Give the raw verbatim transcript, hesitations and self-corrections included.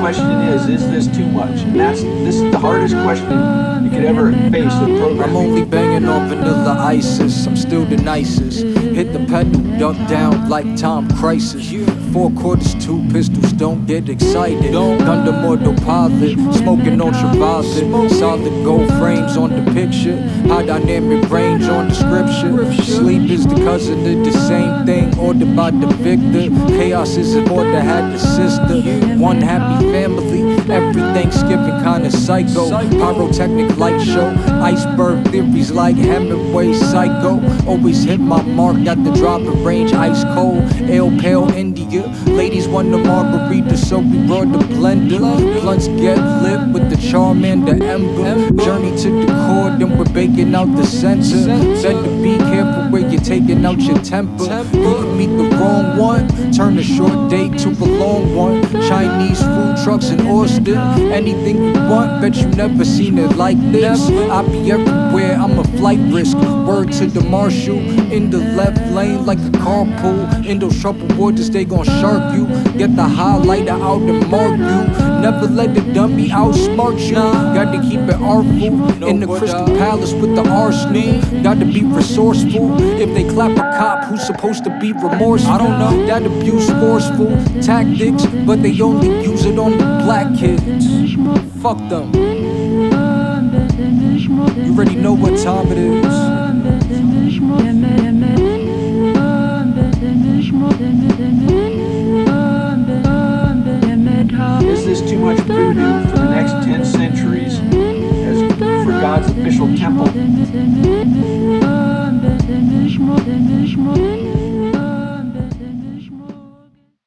question is, is this too much? And that's this is the hardest question you could ever face in programming. I'm only banging on Vanilla Isis, I'm still the nicest. Hit the pedal, duck down like Tom Crisis. Four quarters, two pistols, don't get excited. Thunder Mortal Pilot, smoking ultraviolet. Solid gold frames on the picture, high dynamic range on the scripture. Sleep is the cousin of the same thing, ordered by the victor. Chaos is an order, had the sister. One happy family, every Thanksgiving kinda psycho. Pyrotechnic light show, iceberg theories like Hemingway Psycho. Always hit my mark at the driving range, ice cold. Ale pale India, ladies want the margarita, so we brought the blender. Blunts get lit with the charm and the ember. Journey to the core, then we're baking out the center. Better be careful where you're taking out your temper. You can meet the wrong one, turn a short date to a long one. Chinese food trucks in Austin, anything you want, bet you never seen it like this. I be everywhere, I'm a flight risk. Word to the marshal, in the left lane like a carpool. In those troubled waters, they gon' shark you. Get the highlighter out and mark you. Never let the dummy outsmart you. Gotta keep it artful, in the Crystal Palace with the arsenal. Gotta be resourceful, if they clap a cop, who's supposed to be remorseful? I don't know, that abuse forceful tactics, but they only use it on the black kids. Fuck them. You already know what time it is.